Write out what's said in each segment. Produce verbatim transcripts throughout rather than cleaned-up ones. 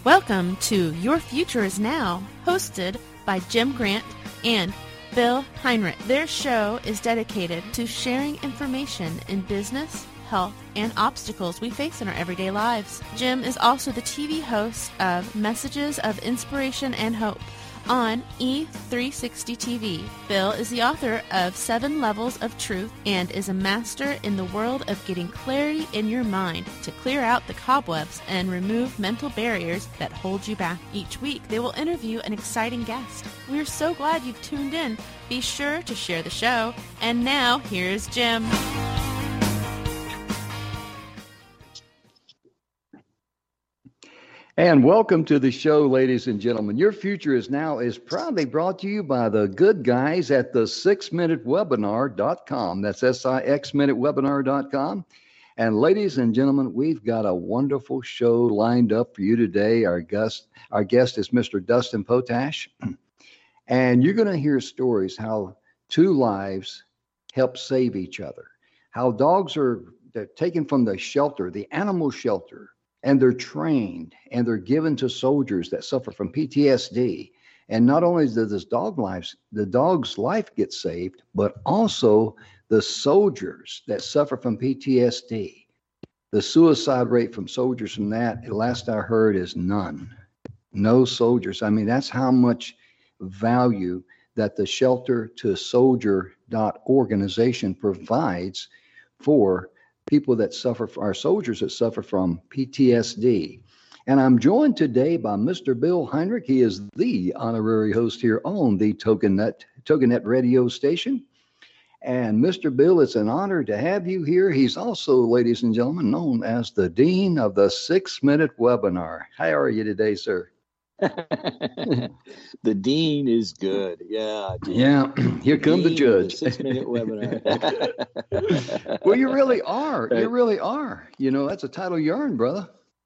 Welcome to Your Future is Now, hosted by Jim Grant and Bill Heinrich. Their show is dedicated to sharing information in business, health, and obstacles we face in our everyday lives. Jim is also the T V host of Messages of Inspiration and Hope on E three sixty T V. Bill is the author of Seven Levels of Truth and is a master in the world of getting clarity in your mind to clear out the cobwebs and remove mental barriers that hold you back. Each week, they will interview an exciting guest. We're so glad you've tuned in. Be sure to share the show. And now, here's Jim. And welcome to the show, ladies and gentlemen. Your Future is Now is proudly brought to you by the good guys at the six minute webinar dot com. That's S I X minute webinar dot com. And ladies and gentlemen, we've got a wonderful show lined up for you today. Our guest, our guest is Mister Dustin Potash. And you're going to hear stories how two lives help save each other, how dogs are they're taken from the shelter, the animal shelter, and they're trained and they're given to soldiers that suffer from P T S D. And not only does this dog lives, the dog's life get saved, but also the soldiers that suffer from P T S D. The suicide rate from soldiers from that, the last I heard, is none. No soldiers. I mean, that's how much value that the shelter to soldier dot organization provides for people that suffer, our soldiers that suffer from P T S D. And I'm joined today by Mister Bill Heinrich. He is the honorary host here on the TogiNet, TogiNet radio station. And Mister Bill, it's an honor to have you here. He's also, ladies and gentlemen, known as the Dean of the Six Minute Webinar. How are you today, sir? The Dean is good. Yeah. Dean. Yeah. Here comes the judge. The Six Minute Webinar. Well, you really are. You really are. You know, that's a title you earned, brother.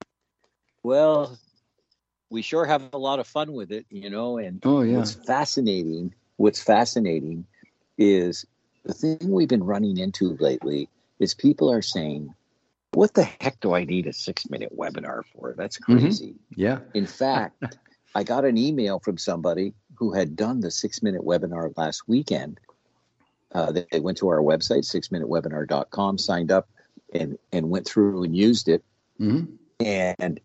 Well, we sure have a lot of fun with it, you know, and oh, yeah. what's fascinating, what's fascinating is the thing we've been running into lately is people are saying, what the heck do I need a six minute webinar for? That's crazy. Mm-hmm. Yeah. In fact, I got an email from somebody who had done the six minute webinar last weekend. Uh, they, they went to our website, six minute webinar dot com, signed up and, and went through and used it mm-hmm. and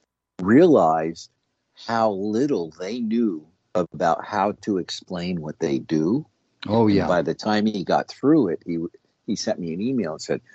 realized how little they knew about how to explain what they do. Oh, yeah. And by the time he got through it, he he sent me an email and said,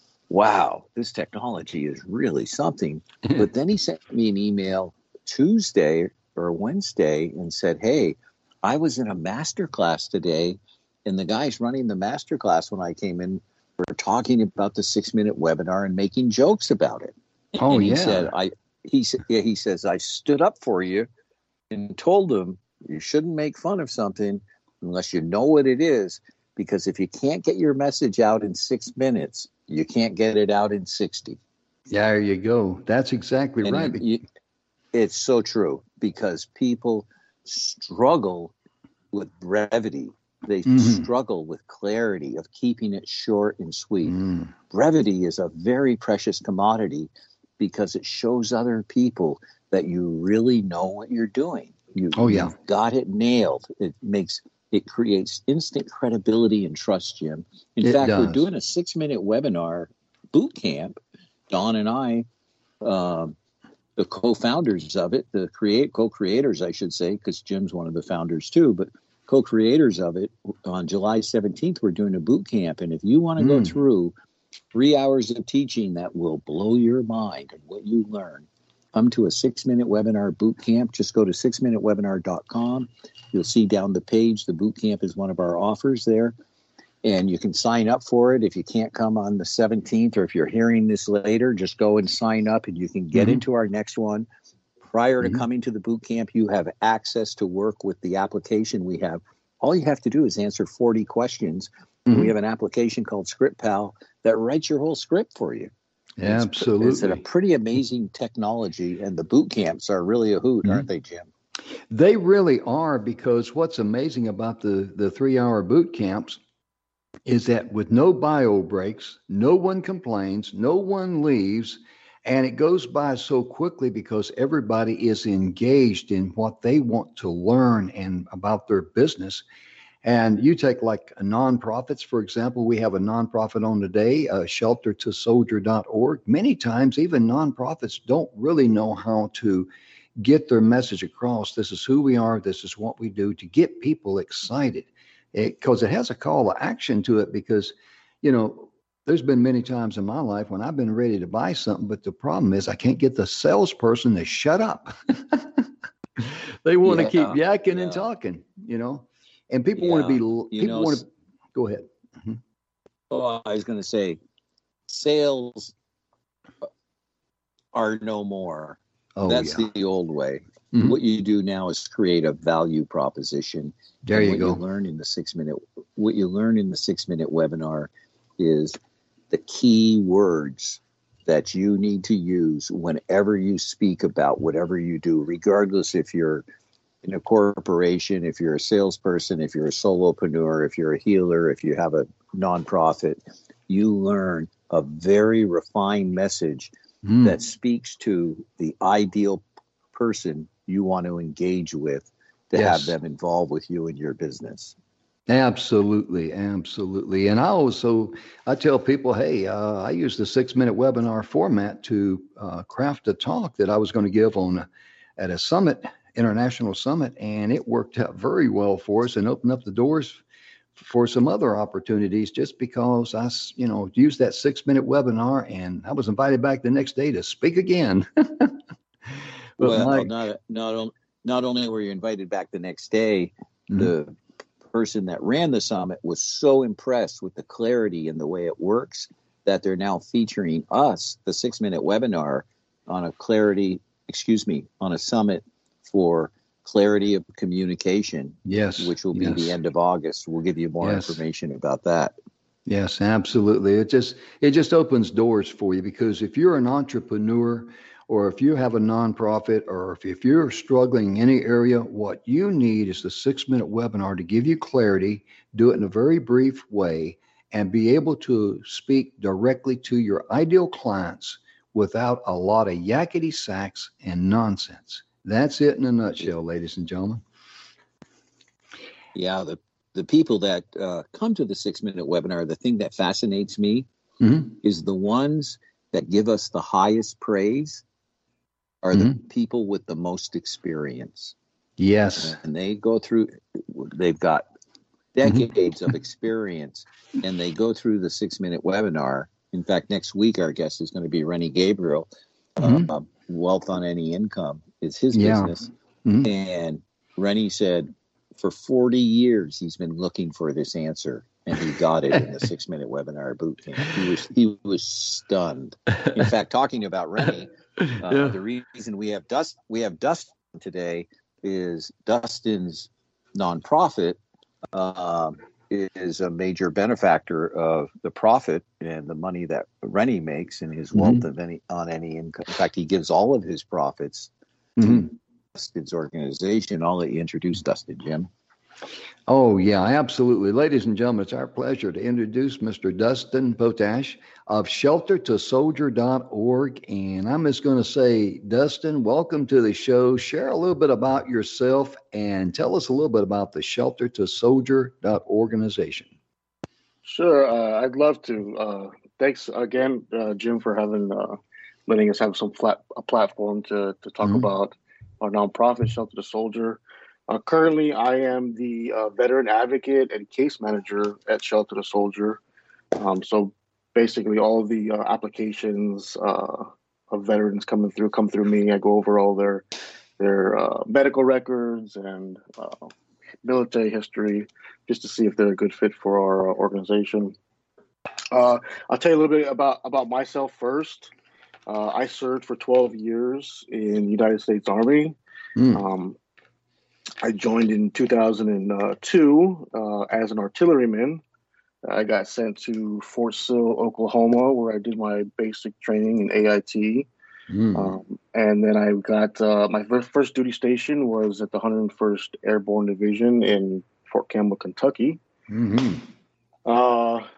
wow, this technology is really something. But then he sent me an email Tuesday or Wednesday and said, hey, I was in a master class today, and the guys running the master class when I came in were talking about the six minute webinar and making jokes about it. Oh, and he yeah. Said, I, he, said, yeah, he says, I stood up for you and told them you shouldn't make fun of something unless you know what it is, because if you can't get your message out in six minutes, you can't get it out in sixty. Yeah, there you go. That's exactly and right. You, it's so true, because people struggle with brevity. They mm-hmm. struggle with clarity of keeping it short and sweet. Mm. Brevity is a very precious commodity because it shows other people that you really know what you're doing. You, oh, yeah. You've got it nailed. It makes It creates instant credibility and trust, Jim. In it fact, does. We're doing a six-minute webinar boot camp. Don and I, um, the co-founders of it, the create co-creators, I should say, because Jim's one of the founders too, but co-creators of it, on July seventeenth, we're doing a boot camp. And if you want to mm. go through three hours of teaching that will blow your mind and what you learn, come to a six-minute webinar boot camp. Just go to six minute webinar dot com. You'll see down the page, the boot camp is one of our offers there. And you can sign up for it. If you can't come on the seventeenth, or if you're hearing this later, just go and sign up and you can get mm-hmm. into our next one. Prior to mm-hmm. coming to the boot camp, you have access to work with the application we have. All you have to do is answer forty questions. Mm-hmm. We have an application called ScriptPal that writes your whole script for you. Yeah, absolutely. It's a pretty amazing technology, and the boot camps are really a hoot, mm-hmm. aren't they, Jim? They really are, because what's amazing about the, the three-hour boot camps is that with no bio breaks, no one complains, no one leaves, And it goes by so quickly because everybody is engaged in what they want to learn and about their business. And you take like nonprofits, for example, we have a nonprofit on today, uh, shelter to soldier dot org. Many times, even nonprofits don't really know how to get their message across. This is who we are. This is what we do, to get people excited, because it, it has a call to action to it. Because, you know, there's been many times in my life when I've been ready to buy something, but the problem is I can't get the salesperson to shut up. They want to Yeah, keep yakking yeah. and talking, you know. And people Yeah, want to be, you people know, want s- to, go ahead. Mhm. oh, I was going to say, sales are no more. Oh, That's yeah. the old way. Mhm. What you do now is create a value proposition. There and you what go. you learn in the six minute, what you learn in the six minute webinar is the key words that you need to use whenever you speak about whatever you do, regardless if you're in a corporation, if you're a salesperson, if you're a solopreneur, if you're a healer, if you have a nonprofit. You learn a very refined message Mm. that speaks to the ideal person you want to engage with to have Yes. them involved with you in your business. Absolutely, absolutely. And I also, I tell people, hey, uh, I use the six minute webinar format to uh, craft a talk that I was going to give on at a summit, international summit, and it worked out very well for us and opened up the doors for some other opportunities, just because I, s- you know, used that six minute webinar, and I was invited back the next day to speak again. But Well, my, not not on, not only were you invited back the next day, Mhm. the person that ran the summit was so impressed with the clarity and the way it works that they're now featuring us, the six minute webinar, on a clarity, excuse me, on a summit for clarity of communication, yes, which will be yes. the end of August. We'll give you more Yes. information about that. Yes, absolutely. It just it just opens doors for you, because if you're an entrepreneur, or if you have a nonprofit, or if, if you're struggling in any area, what you need is the six minute webinar to give you clarity, do it in a very brief way, and be able to speak directly to your ideal clients without a lot of yakety sacks and nonsense. That's it in a nutshell, ladies and gentlemen. Yeah, the the people that uh, come to the six minute webinar, the thing that fascinates me Mhm. is the ones that give us the highest praise are the Mhm. people with the most experience. Yes. And they go through, they've got Mhm. decades of experience, and they go through the six minute webinar. In fact, next week, our guest is going to be Rennie Gabriel. Mhm. Uh, Wealth on Any Income is his Yeah. business. Mhm. And Rennie said for forty years, he's been looking for this answer, and he got it in the six minute webinar boot camp. He was, he was stunned. In fact, talking about Rennie, uh, Yeah. the reason we have Dust, we have Dustin today is Dustin's nonprofit um, is a major benefactor of the profit and the money that Rennie makes in his wealth Mhm. of any on any income. In fact, he gives all of his profits Mhm. to Dustin's organization. I'll let you introduce Dustin, Jim. Oh, yeah, absolutely. Ladies and gentlemen, it's our pleasure to introduce Mister Dustin Potash of shelter to soldier dot org. And I'm just going to say, Dustin, welcome to the show. Share a little bit about yourself and tell us a little bit about the shelter to soldier dot organization. Sure, uh, I'd love to. Uh, thanks again, uh, Jim, for having uh, letting us have some flat a platform to to talk Mhm. about our nonprofit, Shelter to Soldier. Uh, currently, I am the uh, veteran advocate and case manager at Shelter to Soldier. Um, so basically, all the uh, applications uh, of veterans coming through come through me. I go over all their their uh, medical records and uh, military history, just to see if they're a good fit for our uh, organization. Uh, I'll tell you a little bit about, about myself first. Uh, I served for twelve years in the United States Army. Mm. Um, I joined in two thousand two uh, as an artilleryman. I got sent to Fort Sill, Oklahoma, where I did my basic training in A I T. Mm. Um, and then I got uh, my first, first duty station was at the one hundred first Airborne Division in Fort Campbell, Kentucky. Mhm. Uh,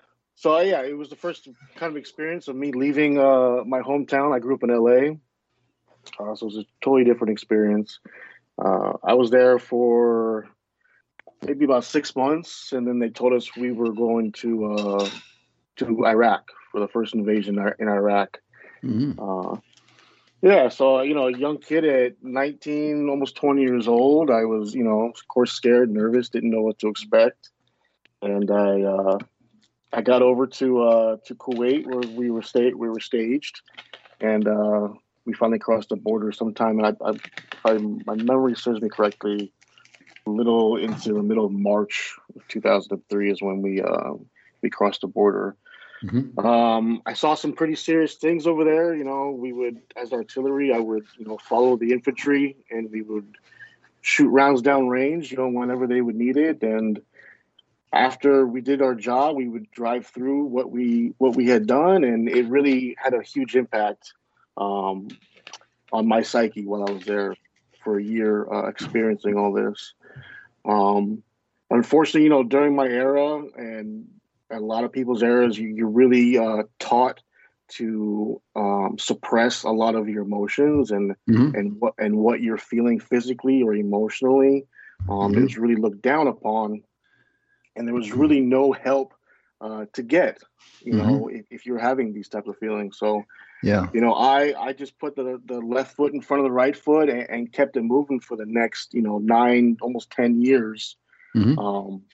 So uh, yeah, it was the first kind of experience of me leaving uh, my hometown. I grew up in L A, uh, so it was a totally different experience. Uh, I was there for maybe about six months, and then they told us we were going to uh, to Iraq for the first invasion in Iraq. Mm-hmm. Uh, yeah, so you know, a young kid at nineteen, almost twenty years old, I was, you know, of course, scared, nervous, didn't know what to expect, and I. Uh, I got over to uh, to Kuwait where we were sta- we were staged, and uh, we finally crossed the border sometime. And I, I, I, my memory serves me correctly, a little into the middle of March of two thousand three is when we uh, we crossed the border. Mm-hmm. Um, I saw some pretty serious things over there. You know, we would, as artillery, I would you know follow the infantry, and we would shoot rounds down range. You know, whenever they would need it, and after we did our job, we would drive through what we what we had done, and it really had a huge impact um, on my psyche while I was there for a year, uh, experiencing all this. Um, unfortunately, you know, during my era and a lot of people's eras, you, you're really uh, taught to um, suppress a lot of your emotions and mm-hmm. and what and what you're feeling physically or emotionally. Um, mm-hmm. It's really looked down upon. And there was really no help uh, to get, you mm-hmm. know, if, if you're having these types of feelings. So, yeah, you know, I, I just put the, the left foot in front of the right foot and, and kept it moving for the next, you know, nine, almost ten years. Mm-hmm. Um,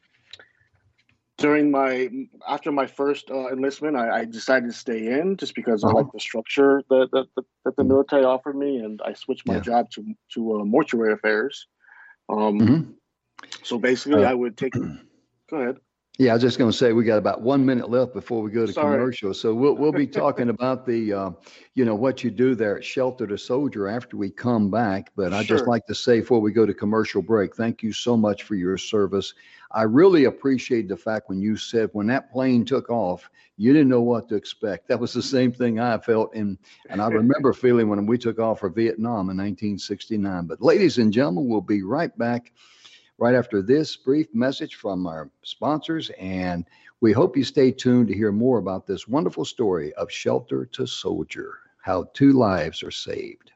during my, after my first uh, enlistment, I, I decided to stay in just because uh-huh. I like the structure that, that, that, that the military offered me. And I switched my yeah. job to, to uh, mortuary affairs. Um, mm-hmm. So basically uh, I would take... Go ahead. Yeah, I was just going to say we got about one minute left before we go to Sorry. commercial. So we'll we'll be talking about the, uh, you know, what you do there at Shelter to Soldier after we come back. But I'd sure. just like to say before we go to commercial break, thank you so much for your service. I really appreciate the fact when you said when that plane took off, you didn't know what to expect. That was the same thing I felt. And, and I remember feeling when we took off for Vietnam in nineteen sixty-nine. But ladies and gentlemen, we'll be right back right after this brief message from our sponsors, and we hope you stay tuned to hear more about this wonderful story of Shelter to Soldier, how two lives are saved.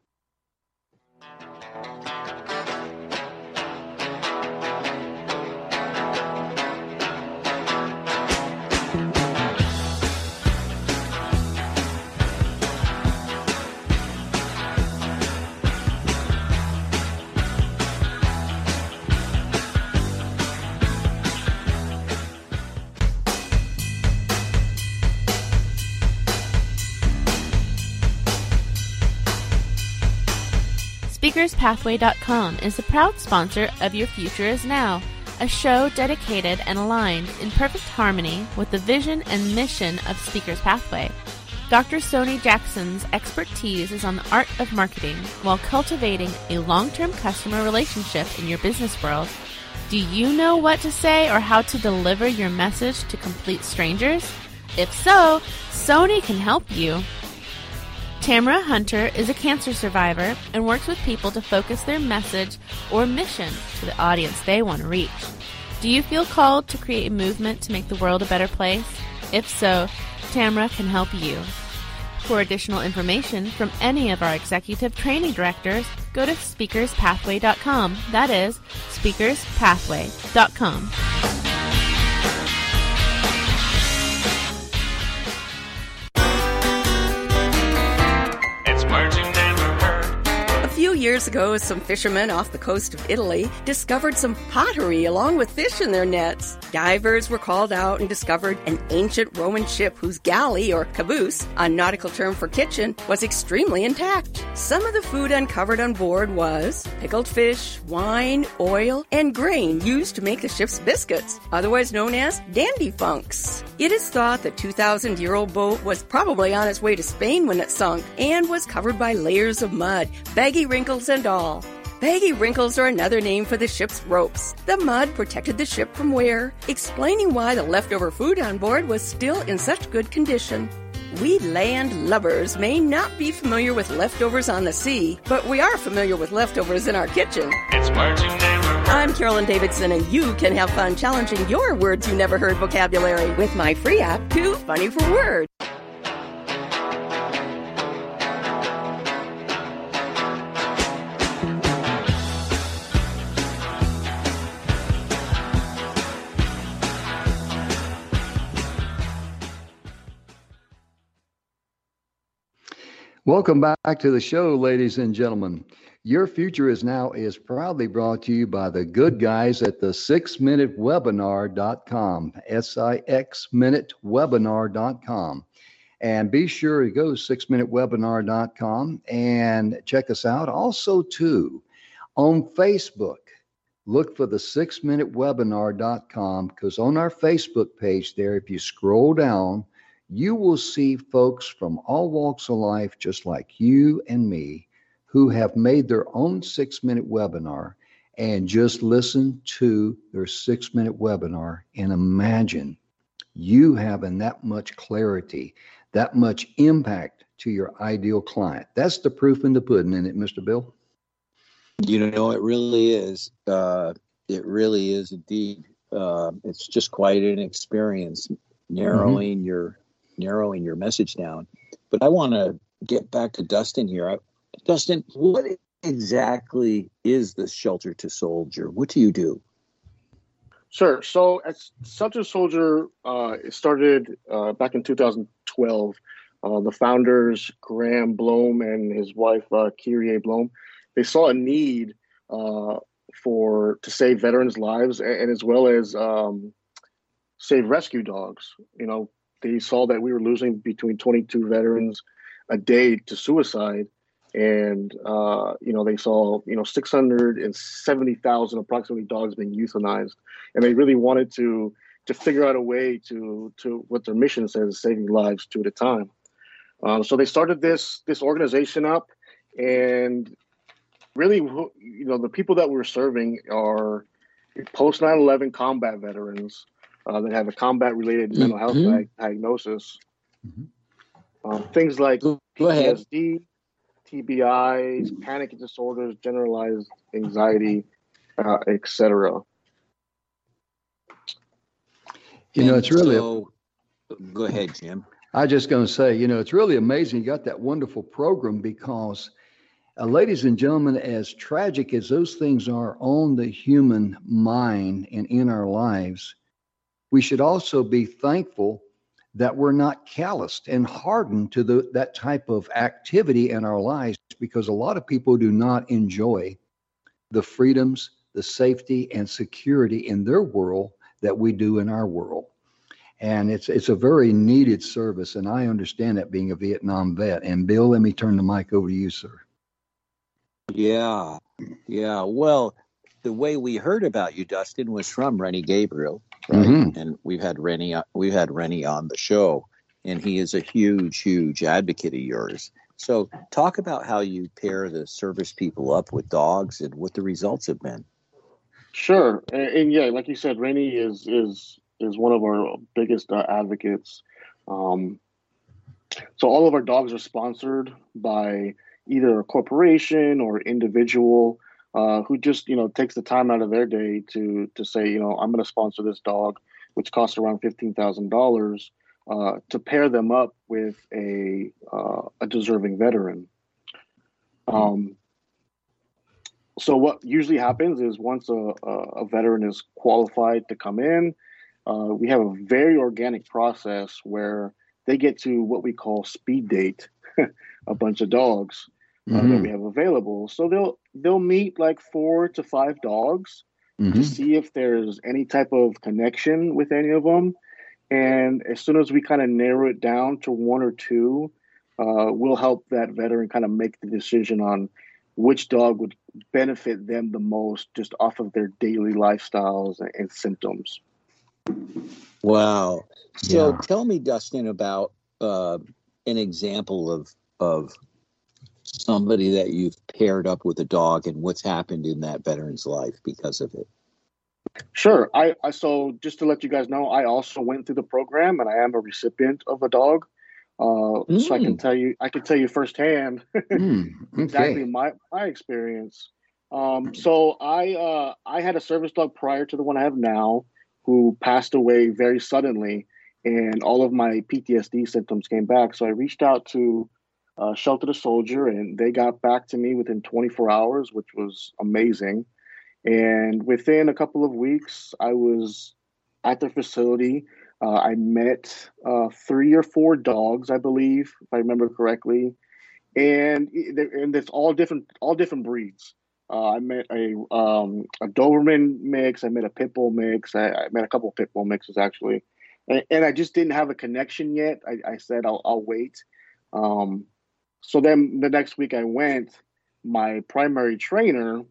Speakers Pathway dot com is the proud sponsor of Your Future Is Now, a show dedicated and aligned in perfect harmony with the vision and mission of Speakers Pathway. Doctor Sony Jackson's expertise is on the art of marketing while cultivating a long-term customer relationship in your business world. Do you know what to say or how to deliver your message to complete strangers? If so, Sony can help you. Tamara Hunter is a cancer survivor and works with people to focus their message or mission to the audience they want to reach. Do you feel called to create a movement to make the world a better place? If so, Tamara can help you. For additional information from any of our executive training directors, go to Speakers Pathway dot com. That is Speakers Pathway dot com. A few years ago, some fishermen off the coast of Italy discovered some pottery along with fish in their nets. Divers were called out and discovered an ancient Roman ship whose galley, or caboose, a nautical term for kitchen, was extremely intact. Some of the food uncovered on board was pickled fish, wine, oil, and grain used to make the ship's biscuits, otherwise known as dandy funks. It is thought the two thousand year old boat was probably on its way to Spain when it sunk and was covered by layers of mud, baggy wrinkles and all. Baggy wrinkles are another name for the ship's ropes. The mud protected the ship from wear, explaining why the leftover food on board was still in such good condition. We land lubbers may not be familiar with leftovers on the sea, but we are familiar with leftovers in our kitchen. It's Marching Neighborhood. I'm Carolyn Davidson, and you can have fun challenging your words you never heard vocabulary with my free app, Too Funny for Words. Welcome back to the show, ladies and gentlemen. Your Future is Now is proudly brought to you by the good guys at the six minute webinar dot com, S I X minute webinar dot com. And be sure to go to six minute webinar dot com and check us out. Also, too, on Facebook, look for the six minute webinar dot com, because on our Facebook page there, if you scroll down, you will see folks from all walks of life, just like you and me, who have made their own six-minute webinar and just listen to their six-minute webinar and imagine you having that much clarity, that much impact to your ideal client. That's the proof in the pudding, isn't it, Mister Bill? You know, it really is. Uh, it really is indeed. Uh, it's just quite an experience narrowing mm-hmm. your narrowing your message down. But I want to get back to Dustin here. I, Dustin, what exactly is the Shelter to Soldier? What do you do? Sure. So at Shelter to Soldier, uh, it started uh, back in two thousand twelve. Uh, the founders, Graham Blome and his wife, uh, Kyrie Blome, they saw a need uh, for to save veterans' lives and, and as well as um, save rescue dogs. You know, they saw that we were losing between twenty-two veterans a day to suicide. And, uh, you know, they saw, you know, six hundred seventy thousand approximately dogs being euthanized. And they really wanted to to figure out a way to to what their mission says, saving lives two at a time. Um, so they started this this organization up, and really, you know, the people that we're serving are post nine eleven combat veterans uh, that have a combat-related mm-hmm. mental health di- diagnosis. Mm-hmm. Um, things like Go P T S D, ahead. T B Is, panic disorders, generalized anxiety, uh, et cetera. You know, it's really. So, go ahead, Jim. I was just going to say, you know, it's really amazing you got that wonderful program because, uh, ladies and gentlemen, as tragic as those things are on the human mind and in our lives, we should also be thankful that we're not calloused and hardened to the, that type of activity in our lives, because a lot of people do not enjoy the freedoms, the safety, and security in their world that we do in our world. And it's it's a very needed service, and I understand that being a Vietnam vet. And Bill, let me turn the mic over to you, sir. Yeah, yeah. Well, the way we heard about you, Dustin, was from Rennie Gabriel, right? Mm-hmm. And we've had Rennie, we've had Rennie on the show, and he is a huge, huge advocate of yours. So, talk about how you pair the service people up with dogs and what the results have been. Sure, and, and yeah, like you said, Rennie is is is one of our biggest uh, advocates. Um, so all of our dogs are sponsored by either a corporation or individual uh, who just, you know, takes the time out of their day to to say, you know, I'm going to sponsor this dog, which costs around fifteen thousand dollars, uh, to pair them up with a uh, a deserving veteran. Um, so what usually happens is once a, a, a veteran is qualified to come in, Uh, we have a very organic process where they get to what we call speed date a bunch of dogs uh, mm-hmm. that we have available. So they'll they'll meet like four to five dogs mm-hmm. to see if there's any type of connection with any of them. And as soon as we kind of narrow it down to one or two, uh, we'll help that veteran kind of make the decision on which dog would benefit them the most just off of their daily lifestyles and, and symptoms. Wow. So yeah. Tell me, Dustin, about uh, an example of of somebody that you've paired up with a dog and what's happened in that veteran's life because of it. Sure. I, I so just to let you guys know, I also went through the program and I am a recipient of a dog. Uh, mm. So I can tell you, I can tell you firsthand mm, okay. exactly my, my experience. Um, so I uh, I had a service dog prior to the one I have now, who passed away very suddenly, and all of my P T S D symptoms came back. So I reached out to uh, Shelter the Soldier, and they got back to me within twenty-four hours, which was amazing. And within a couple of weeks, I was at their facility. Uh, I met uh, three or four dogs, I believe, if I remember correctly, and and it's all different, all different breeds. Uh, I met a um, a Doberman mix. I met a pit bull mix. I, I met a couple of pit bull mixes actually, and, and I just didn't have a connection yet. I, I said I'll, I'll wait. Um, so then the next week I went. My primary trainer,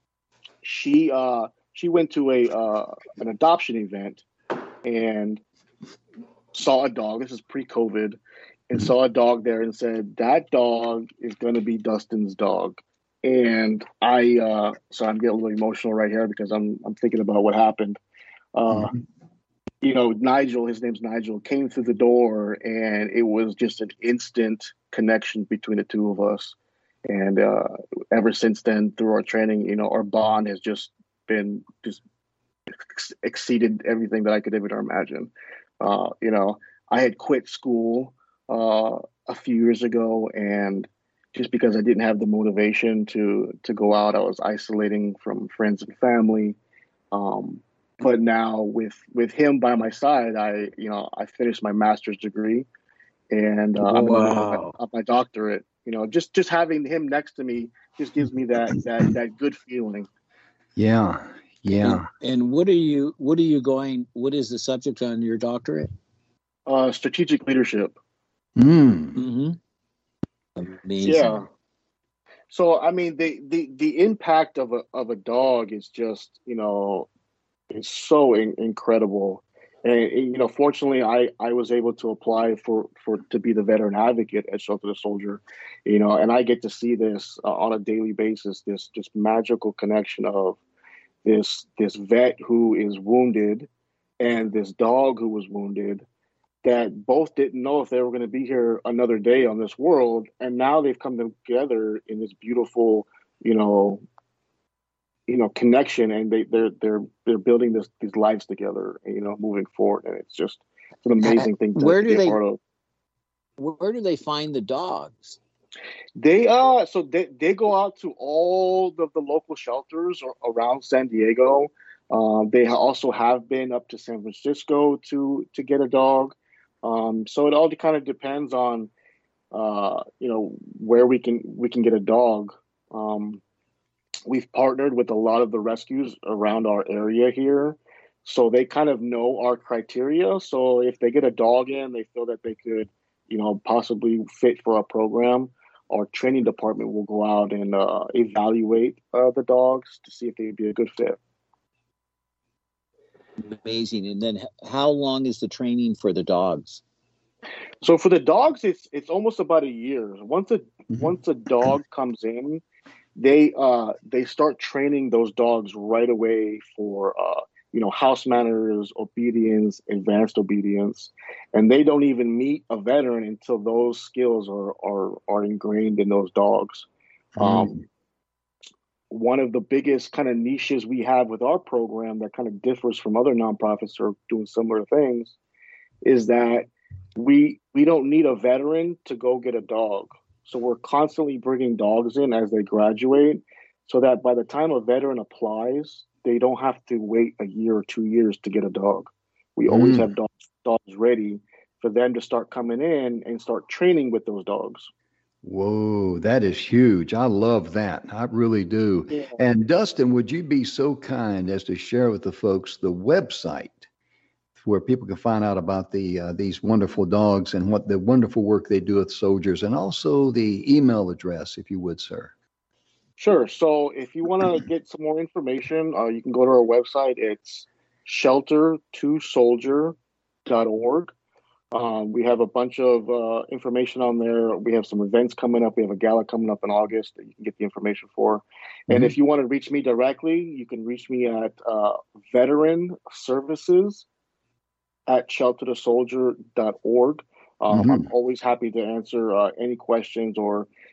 she uh, she went to a uh, an adoption event and saw a dog. This is pre-COVID, and saw a dog there and said that dog is going to be Dustin's dog. And I, uh, so I'm getting a little emotional right here because I'm I'm thinking about what happened. Uh, mm-hmm. You know, Nigel, his name's Nigel, came through the door, and it was just an instant connection between the two of us. And uh, ever since then, through our training, you know, our bond has just been just ex- exceeded everything that I could ever imagine. Uh, you know, I had quit school uh, a few years ago, and just because I didn't have the motivation to to go out, I was isolating from friends and family. Um, but now with with him by my side, I you know I finished my master's degree, and uh, I'm wow. my, my doctorate. You know, just just having him next to me just gives me that that that good feeling. Yeah, yeah. And, and what are you what are you going? What is the subject on your doctorate? Uh, strategic leadership. Mm. Mm-hmm. Amazing. Yeah. So I mean, the, the the impact of a of a dog is just you know, it's so in, incredible, and you know, fortunately, I, I was able to apply for, for to be the veteran advocate at Shelter the Soldier, you know, and I get to see this uh, on a daily basis. This just magical connection of this this vet who is wounded, and this dog who was wounded, that both didn't know if they were going to be here another day on this world. And now they've come together in this beautiful, you know, you know, connection, and they, they're, they're, they're building this, these lives together, you know, moving forward. And it's just, it's an amazing thing to, where to do be they, a part of. Where do they find the dogs? They, uh, so they, they go out to all of the local shelters around San Diego. Um, they also have been up to San Francisco to, to get a dog. Um, so it all kind of depends on, uh, you know, where we can we can get a dog. Um, we've partnered with a lot of the rescues around our area here, so they kind of know our criteria. So if they get a dog in, they feel that they could, you know, possibly fit for our program, our training department will go out and uh, evaluate uh, the dogs to see if they'd be a good fit. Amazing. And then how long is the training for the dogs? So for the dogs, it's it's almost about a year. Once a mm-hmm. once a dog comes in, they uh they start training those dogs right away for uh you know house manners, obedience, advanced obedience, and they don't even meet a veteran until those skills are are are ingrained in those dogs. Mm-hmm. Um, one of the biggest kind of niches we have with our program that kind of differs from other nonprofits who are doing similar things is that we we don't need a veteran to go get a dog. So we're constantly bringing dogs in as they graduate, so that by the time a veteran applies, they don't have to wait a year or two years to get a dog. We mm. always have dogs, dogs ready for them to start coming in and start training with those dogs. Whoa, that is huge. I love that. I really do. Yeah. And Dustin, would you be so kind as to share with the folks the website where people can find out about the uh, these wonderful dogs and what the wonderful work they do with soldiers, and also the email address, if you would, sir? Sure. So if you want to get some more information, uh, you can go to our website. It's shelter to soldier dot org. Um, we have a bunch of uh, information on there. We have some events coming up. We have a gala coming up in August that you can get the information for. Mm-hmm. And if you want to reach me directly, you can reach me at uh, veteran services at shelter to soldier dot org. Um, mm-hmm. I'm always happy to answer uh, any questions, or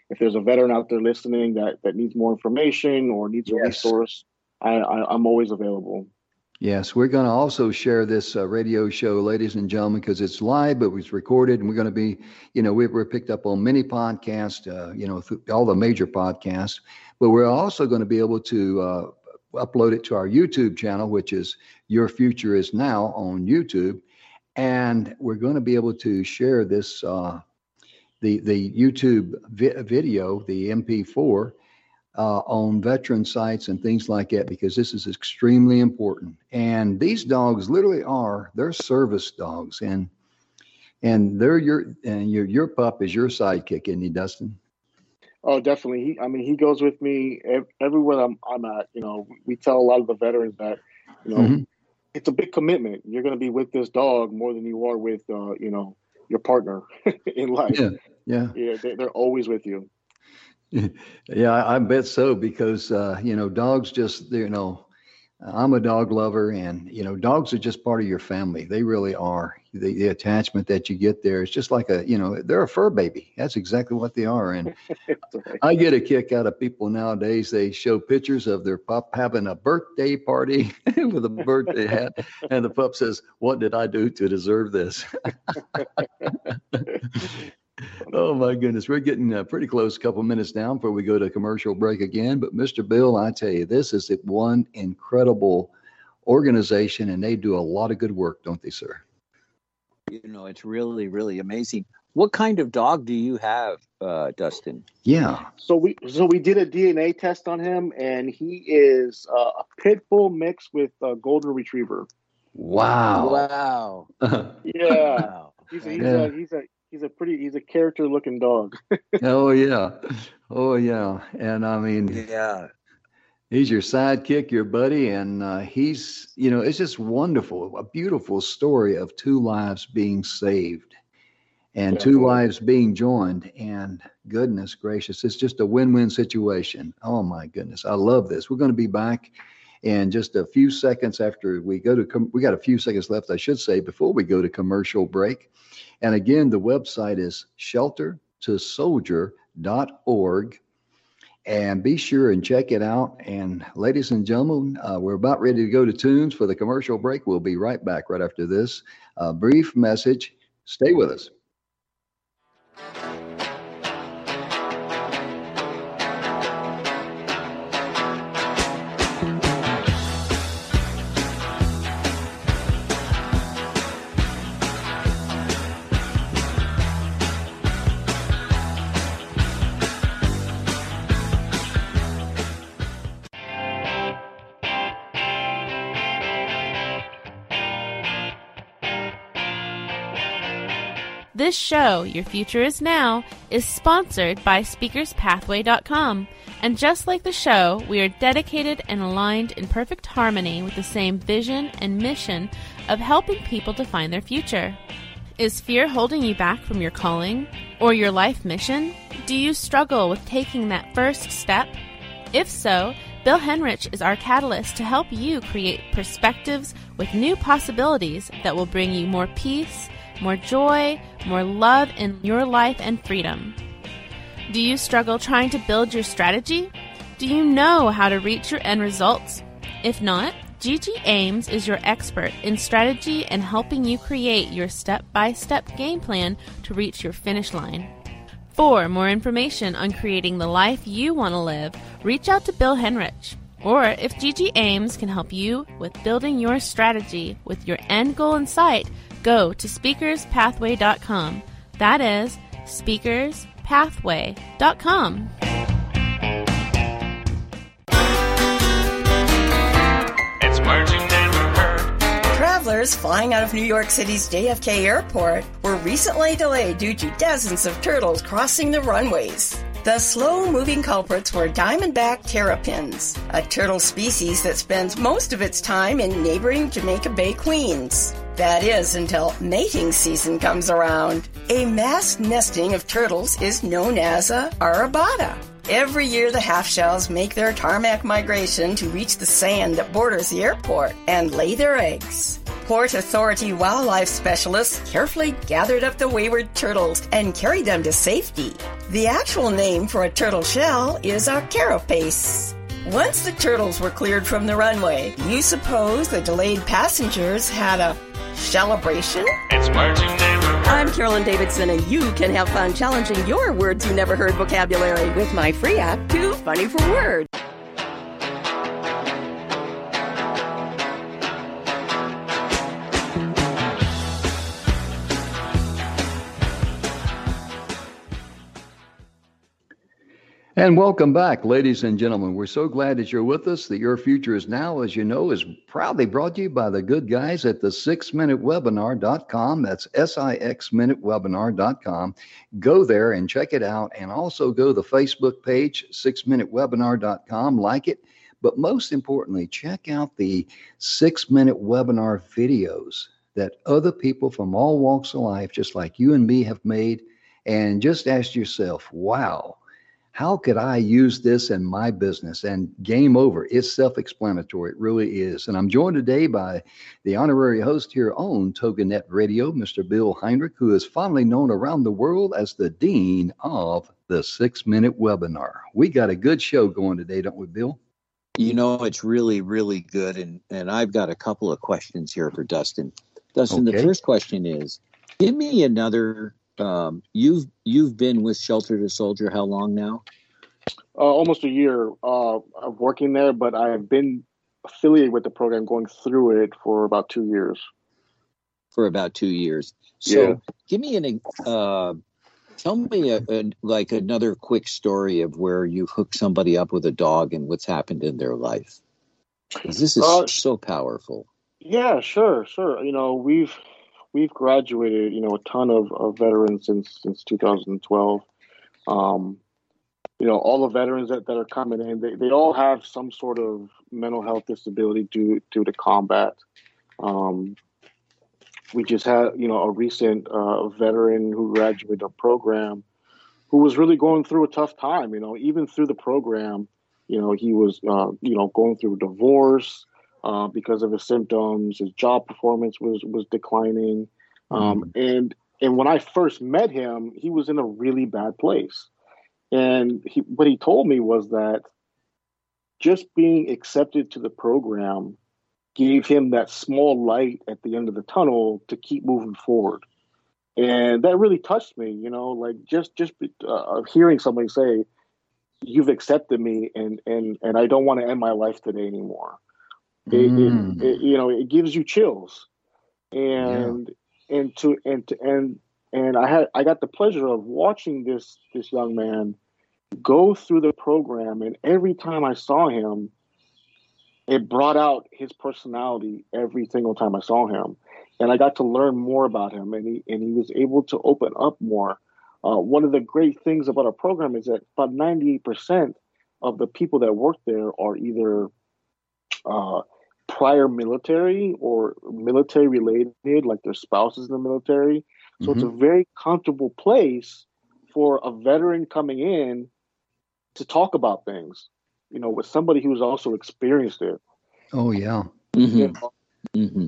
if there's a veteran out there listening that, that needs more information or needs a Yes. resource, I, I, I'm always available. Yes, we're going to also share this uh, radio show, ladies and gentlemen, because it's live, but it was recorded, and we're going to be, you know, we, we're picked up on many podcasts, uh, you know, th- all the major podcasts, but we're also going to be able to uh, upload it to our YouTube channel, which is Your Future Is Now on YouTube, and we're going to be able to share this, uh, the the YouTube vi- video, the M P four. Uh, on veteran sites and things like that, because this is extremely important. And these dogs literally are, they're service dogs, and and they're your and your your pup is your sidekick, isn't he, Dustin? Oh, definitely. He, I mean, he goes with me ev- everywhere I'm, I'm at. You know, we tell a lot of the veterans that, you know, Mhm. it's a big commitment. You're going to be with this dog more than you are with, uh, you know, your partner in life. Yeah, yeah. Yeah, they, they're always with you. Yeah, I, I bet so, because uh, you know, dogs just, you know, I'm a dog lover, and you know, dogs are just part of your family. They really are. The, the attachment that you get there is just like a, you know, they're a fur baby. That's exactly what they are. And I get a kick out of people nowadays. They show pictures of their pup having a birthday party with a birthday hat, and the pup says, "What did I do to deserve this?" Oh my goodness, we're getting uh, pretty close, a couple minutes down before we go to commercial break again. But Mister Bill, I tell you, this is one incredible organization, and they do a lot of good work, don't they, sir? You know, it's really, really amazing. What kind of dog do you have, uh, Dustin? Yeah. So we so we did a D N A test on him, and he is uh, a pit bull mixed with a golden retriever. Wow. Wow. Yeah, Wow. he's a, he's, Yeah. a, he's a he's a pretty he's a character looking dog. Oh yeah. Oh yeah. And I mean, Yeah. he's your sidekick, your buddy, and uh, he's, you know, it's just wonderful, a beautiful story of two lives being saved and two Definitely. lives being joined. And goodness gracious, it's just a win-win situation. Oh my goodness, I love this. We're going to be back in just a few seconds after we go to, com- we got a few seconds left, I should say, before we go to commercial break. And again, the website is shelter to soldier dot org. And be sure and check it out. And ladies and gentlemen, uh, we're about ready to go to tunes for the commercial break. We'll be right back right after this uh, brief message. Stay with us. This show, Your Future Is Now, is sponsored by speakers pathway dot com. And just like the show, we are dedicated and aligned in perfect harmony with the same vision and mission of helping people to find their future. Is fear holding you back from your calling or your life mission? Do you struggle with taking that first step? If so, Bill Henrich is our catalyst to help you create perspectives with new possibilities that will bring you more peace, more joy, more love in your life and freedom. Do you struggle trying to build your strategy? Do you know how to reach your end results? If not, Gigi Ames is your expert in strategy and helping you create your step-by-step game plan to reach your finish line. For more information on creating the life you want to live, reach out to Bill Henrich. Or if Gigi Ames can help you with building your strategy with your end goal in sight, go to speakers pathway dot com. That is speakers pathway dot com. It's merging and heard. Travelers flying out of New York City's J F K Airport were recently delayed due to dozens of turtles crossing the runways. The slow-moving culprits were diamondback terrapins, a turtle species that spends most of its time in neighboring Jamaica Bay, Queens. That is, until mating season comes around. A mass nesting of turtles is known as a arrabata. Every year, the half-shells make their tarmac migration to reach the sand that borders the airport and lay their eggs. Port Authority wildlife specialists carefully gathered up the wayward turtles and carried them to safety. The actual name for a turtle shell is a carapace. Once the turtles were cleared from the runway, you suppose the delayed passengers had a celebration? It's Merging Never Heard. I'm Carolyn Davidson, and you can have fun challenging your words you never heard vocabulary with my free app, Too Funny for Words. And welcome back, ladies and gentlemen. We're so glad that you're with us. That Your Future Is Now, as you know, is proudly brought to you by the good guys at the six minute webinar dot com. That's S I X minute webinar dot com. Go there and check it out. And also go to the Facebook page, six minute webinar dot com. Like it. But most importantly, check out the six minute webinar videos that other people from all walks of life, just like you and me, have made. And just ask yourself, wow, how could I use this in my business? And game over. It's self-explanatory. It really is. And I'm joined today by the honorary host here on TogiNet Radio, Mister Bill Heinrich, who is fondly known around the world as the Dean of the Six Minute Webinar. We got a good show going today, don't we, Bill? You know, it's really, really good. And, and I've got a couple of questions here for Dustin. Dustin, Okay. The first question is, give me another... Um, you've you've been with Shelter to Soldier how long now? Uh, almost a year uh, of working there, but I've been affiliated with the program, going through it for about two years. For about two years. So Yeah. give me an uh, tell me a, a, like another quick story of where you hooked somebody up with a dog and what's happened in their life. 'Cause this is Uh, so powerful. Yeah, sure, sure. You know, we've we've graduated, you know, a ton of, of veterans since since two thousand twelve. Um, you know, all the veterans that, that are coming in, they, they all have some sort of mental health disability due due to combat. Um, we just had, you know, a recent uh, veteran who graduated a program who was really going through a tough time. You know, even through the program, you know, he was, uh, you know, going through divorce. Uh, because of his symptoms, his job performance was was declining, um, mm. and and when I first met him, he was in a really bad place. And he, what he told me was that just being accepted to the program gave him that small light at the end of the tunnel to keep moving forward, and that really touched me. You know, like just just uh, hearing somebody say, "You've accepted me, and and and I don't want to end my life today anymore." It, Mm. it, it, you know, it gives you chills, and yeah. and to and to and and I had I got the pleasure of watching this this young man go through the program, and every time I saw him, it brought out his personality every single time I saw him, and I got to learn more about him, and he and he was able to open up more. Uh, one of the great things about our program is that about ninety-eight percent of the people that work there are either uh, prior military or military related, like their spouses in the military. So mm-hmm. it's a very comfortable place for a veteran coming in to talk about things, you know, with somebody who's also experienced it. Oh, yeah. Mm-hmm. You know, mm-hmm.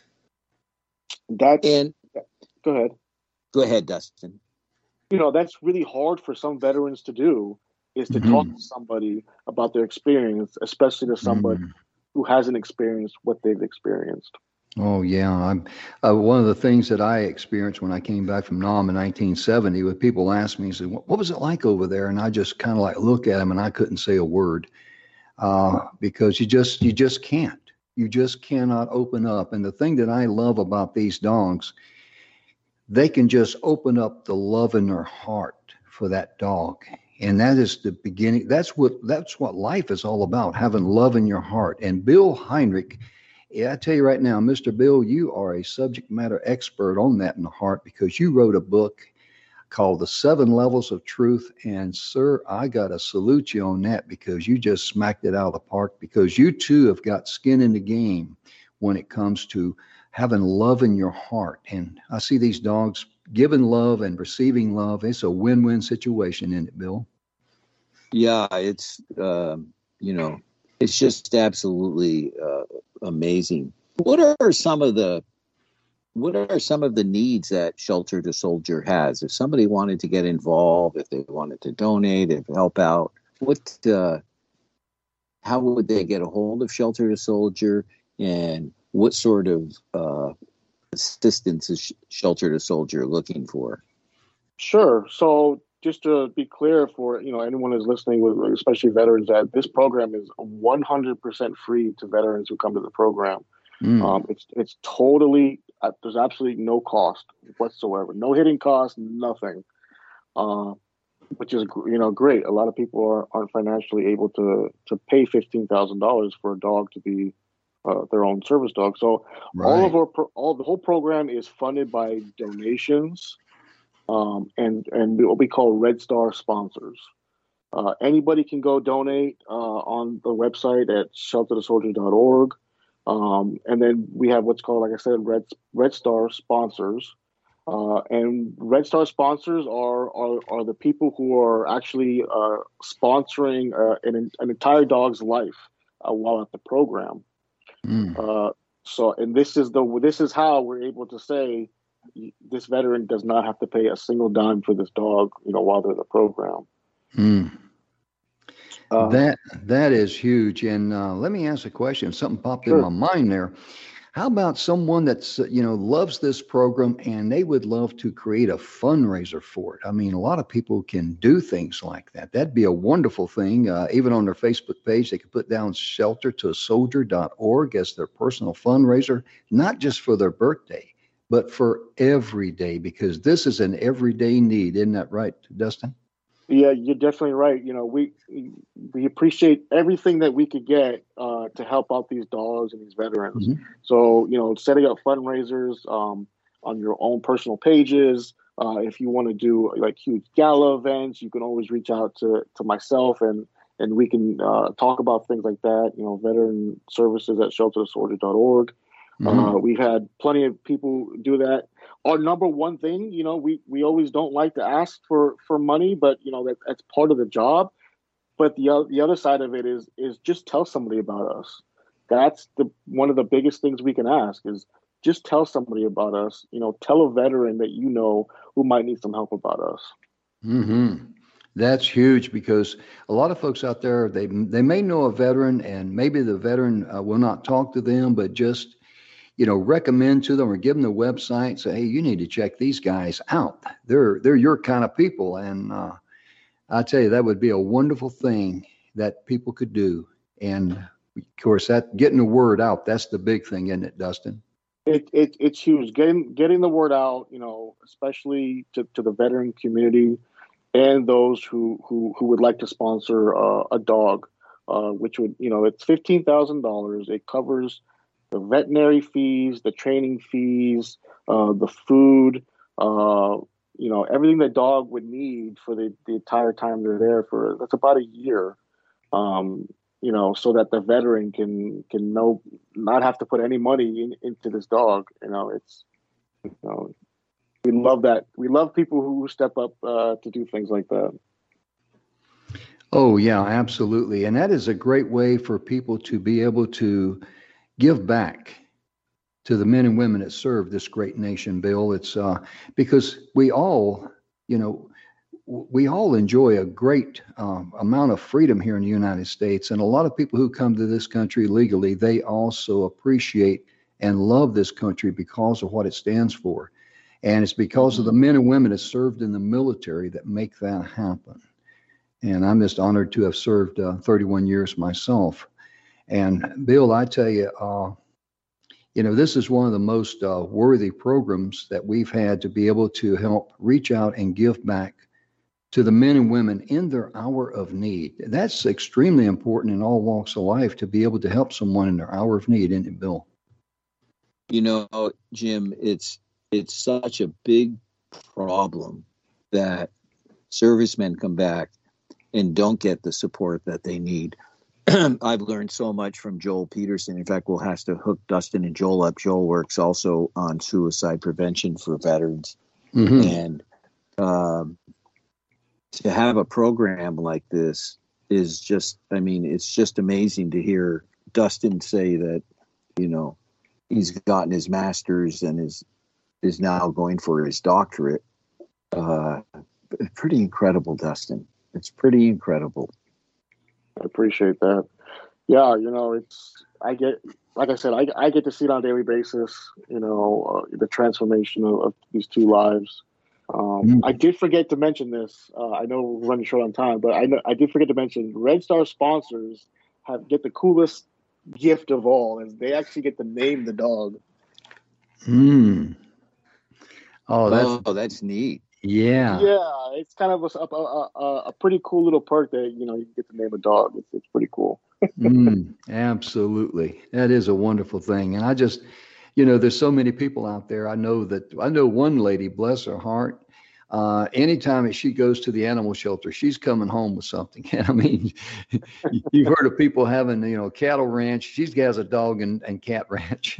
That's, and go ahead. Go ahead, Dustin. You know, that's really hard for some veterans to do, is to mm-hmm. talk to somebody about their experience, especially to somebody mm-hmm. who hasn't experienced what they've experienced. Oh, yeah. I'm, uh, one of the things that I experienced when I came back from Nam in nineteen seventy, when people asked me, said, what was it like over there? And I just kind of like look at them and I couldn't say a word uh, because you just, you just can't. You just cannot open up. And the thing that I love about these dogs, they can just open up the love in their heart for that dog. And that is the beginning. That's what, that's what life is all about, having love in your heart. And Bill Heinrich, yeah, I tell you right now, Mister Bill, you are a subject matter expert on that in the heart, because you wrote a book called The Seven Levels of Truth. And sir, I got to salute you on that, because you just smacked it out of the park, because you too have got skin in the game when it comes to having love in your heart. And I see these dogs giving love and receiving love. It's a win-win situation, isn't it, Bill? Yeah, it's, uh, you know, it's just absolutely uh, amazing. What are some of the what are some of the needs that Shelter to Soldier has? If somebody wanted to get involved, if they wanted to donate, if help out, what, uh, how would they get a hold of Shelter to Soldier, and what sort of uh, assistance is Shelter to Soldier looking for? Sure. So just to be clear for, you know, anyone who's listening, especially veterans, that this program is one hundred percent free to veterans who come to the program. Mm. Um, it's it's totally, uh, there's absolutely no cost whatsoever. No hidden cost, nothing, uh, which is, you know, great. A lot of people are, aren't financially able to, to pay fifteen thousand dollars for a dog to be uh, their own service dog. So right. all of our, pro- all the whole program is funded by donations. Um, and, and what we call Red Star sponsors. Uh, anybody can go donate uh, on the website at shelter to soldier dot org. Um, and then we have what's called, like I said, Red, Red Star sponsors. Uh, and Red Star sponsors are, are, are the people who are actually uh, sponsoring uh, an, an entire dog's life uh, while at the program. Mm. Uh, so, and this is the this is how we're able to say, this veteran does not have to pay a single dime for this dog, you know, while they're in the program. Mm. Uh, that that is huge. And uh, let me ask a question. Something popped sure. in my mind there. How about someone that's, you know, loves this program and they would love to create a fundraiser for it? I mean, a lot of people can do things like that. That'd be a wonderful thing. Uh, even on their Facebook page, they could put down shelter to soldier dot org as their personal fundraiser, not just for their birthday, but for every day, because this is an everyday need. Isn't that right, Dustin? Yeah, you're definitely right. You know, we we appreciate everything that we could get uh, to help out these dogs and these veterans. Mm-hmm. So, you know, setting up fundraisers um, on your own personal pages. Uh, if you want to do like huge gala events, you can always reach out to, to myself and and we can uh, talk about things like that. You know, veteran services at shelter to soldier dot org. Mm-hmm. Uh, we've had plenty of people do that. Our number one thing, you know, we, we always don't like to ask for, for money, but, you know, that, that's part of the job. But the, the other side of it is is just tell somebody about us. That's the one of the biggest things we can ask is just tell somebody about us. You know, tell a veteran that you know who might need some help about us. Mm-hmm. That's huge, because a lot of folks out there, they they may know a veteran, and maybe the veteran uh, will not talk to them, but just, you know, recommend to them or give them the website. Say, hey, you need to check these guys out. They're they're your kind of people. And uh, I tell you, that would be a wonderful thing that people could do. And of course, that getting the word out, that's the big thing, isn't it, Dustin? It, it it's huge. Getting getting the word out, you know, especially to, to the veteran community and those who who, who would like to sponsor uh, a dog, uh, which would, you know, it's fifteen thousand dollars. It covers the veterinary fees, the training fees, uh, the food, uh, you know, everything the dog would need for the, the entire time they're there for. That's about a year, um, you know, so that the veteran can can know not have to put any money in, into this dog. You know, it's, you know, we love that. We love people who step up uh, to do things like that. Oh, yeah, absolutely. And that is a great way for people to be able to give back to the men and women that serve this great nation, Bill. It's uh, because we all, you know, we all enjoy a great um, amount of freedom here in the United States. And a lot of people who come to this country legally, they also appreciate and love this country because of what it stands for. And it's because of the men and women that served in the military that make that happen. And I'm just honored to have served uh, thirty-one years myself. And Bill, I tell you, uh, you know, this is one of the most uh, worthy programs that we've had to be able to help reach out and give back to the men and women in their hour of need. That's extremely important in all walks of life, to be able to help someone in their hour of need, isn't it, Bill? You know, Jim, it's it's such a big problem that servicemen come back and don't get the support that they need. I've learned so much from Joel Peterson. In fact, we'll have to hook Dustin and Joel up. Joel works also on suicide prevention for veterans. Mm-hmm. And um, to have a program like this is just, I mean, it's just amazing to hear Dustin say that, you know, he's gotten his master's and his is now going for his doctorate. Uh, pretty incredible, Dustin. It's pretty incredible. I appreciate that. Yeah, you know, it's I get like I said, I I get to see it on a daily basis. You know, uh, the transformation of, of these two lives. Um, mm. I did forget to mention this. Uh, I know we're running short on time, but I know, I did forget to mention Red Star sponsors have get the coolest gift of all, is they actually get to name the dog. Hmm. Oh, that's oh, that's neat. Yeah. Yeah, it's kind of a, a, a, a pretty cool little perk that, you know, you get to name a dog. It's, it's pretty cool. mm, absolutely. That is a wonderful thing. And I just, you know, there's so many people out there. I know that, I know one lady, bless her heart, uh, anytime that she goes to the animal shelter, she's coming home with something. And I mean, you've heard of people having, you know, cattle ranch. She has a dog and, and cat ranch.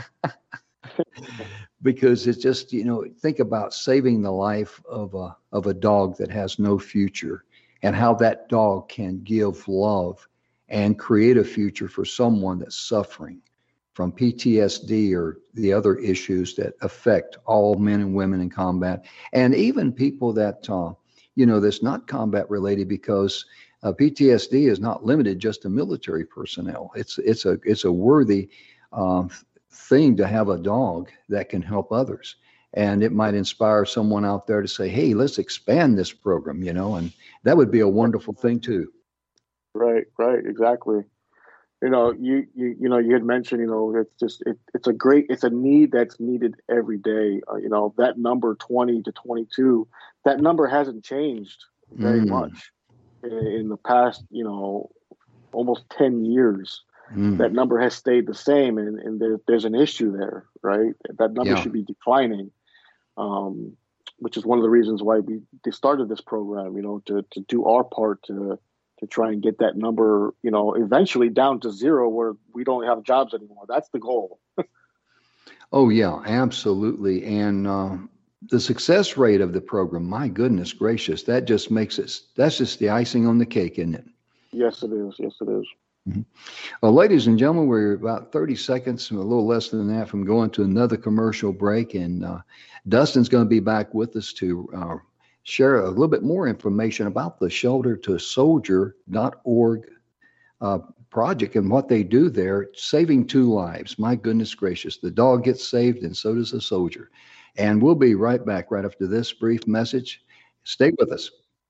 Because it's just, you know, think about saving the life of a of a dog that has no future, and how that dog can give love and create a future for someone that's suffering from P T S D or the other issues that affect all men and women in combat, and even people that, uh, you know, that's not combat related, because uh, P T S D is not limited just to military personnel. It's it's a it's a worthy uh, thing to have a dog that can help others, and it might inspire someone out there to say, hey, let's expand this program, you know, and that would be a wonderful thing too. Right, right, exactly. You know, you you you know, you had mentioned, you know, it's just it, it's a great, it's a need that's needed every day. Uh, you know, that number twenty to twenty-two, that number hasn't changed very mm. much in, in the past, you know, almost ten years. Mm. That number has stayed the same, and, and there, there's an issue there, right? That number yeah. should be declining, um, which is one of the reasons why we started this program, you know, to, to do our part to to try and get that number, you know, eventually down to zero where we don't have jobs anymore. That's the goal. Oh, yeah, absolutely. And uh, the success rate of the program, my goodness gracious, that just makes it, that's just the icing on the cake, isn't it? Yes, it is. Yes, it is. Mm-hmm. Well, ladies and gentlemen, we're about thirty seconds, a little less than that, from going to another commercial break. And uh, Dustin's going to be back with us to uh, share a little bit more information about the shelter to soldier dot org uh, project and what they do there, saving two lives. My goodness gracious, the dog gets saved and so does the soldier. And we'll be right back right after this brief message. Stay with us.